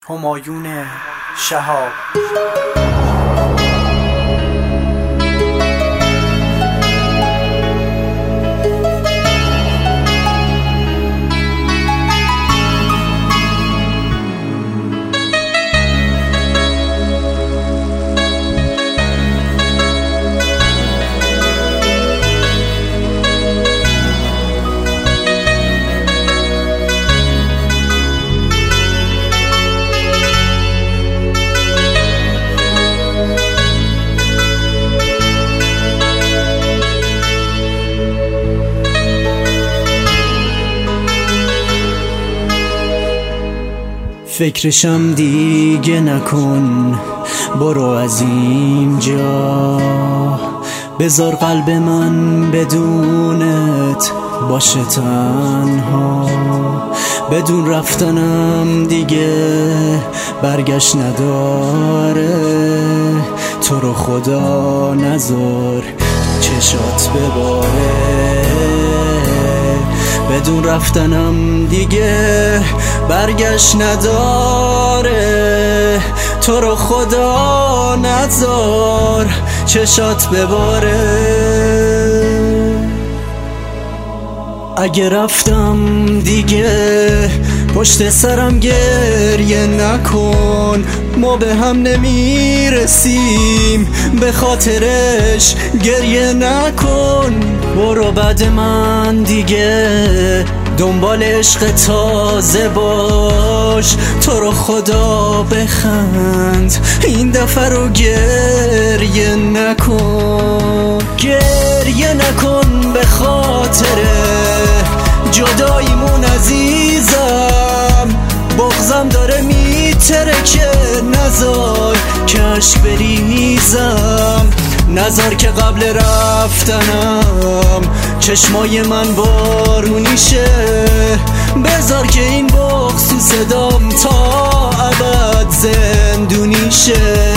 همایون شهاب. فکرشم دیگه نکن، برو از اینجا، بذار قلب من بدونت باشه تنها. بدون رفتنم دیگه برگشت نداره، تو رو خدا نذار چشات بباره. بدون رفتنم دیگه برگشت نداره، تو رو خدا نذار چشات بباره. اگه رفتم دیگه پشت سرم گریه نکن، ما به هم نمیرسیم به خاطرش گریه نکن. برو بعد من دیگه دنبال عشق تازه باش، تو رو خدا بخند این دفعه رو گریه نکن. گریه نکن به خاطر جداییمون عزیزم، بغضم داره میترکه، نذار که اشک بریزم، نذار که قبل رفتنم چشمای من بارونی شه، بذار که این بغض تو صدام تا ابد زندونی شه.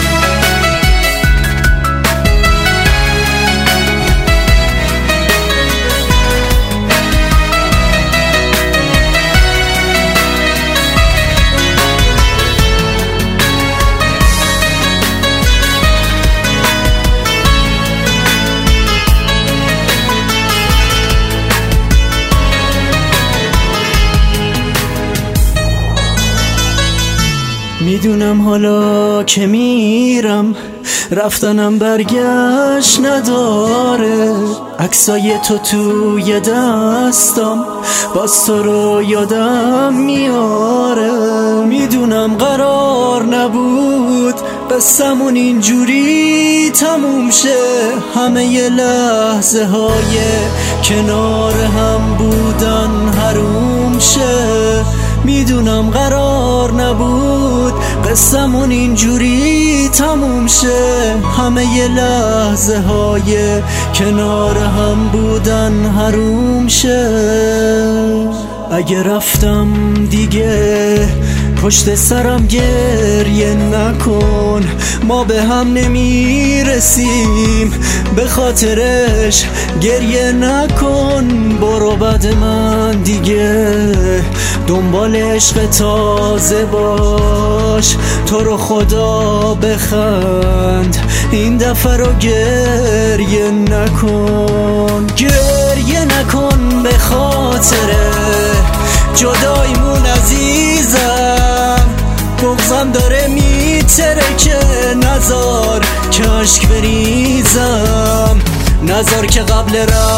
میدونم حالا که میرم رفتنم برگشت نداره، عکسای تو توی دستم باز تو رو یادم میاره. میدونم قرار نبود قصمون اینجوری تموم شه، همه ی لحظه های کنار هم بودن حروم شه. میدونم قرار نبود قصمون اینجوری تموم شه، همه ی لحظه های کنار هم بودن حروم شه. اگه رفتم دیگه پشت سرم گریه نکن، ما به هم نمیرسیم به خاطرش گریه نکن. برو بعد من دیگه دنبال عشق تازه باش، تو رو خدا بخند این دفعه رو گریه نکن. گریه نکن به خاطر جداییمون عزیزم، بغضم داره میترکه، نذار که اشک بریزم، نذار که قبل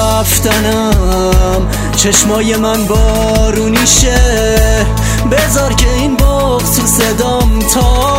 رفتنم چشمای من بارونی شه، بذار که این بغض تو صدام تا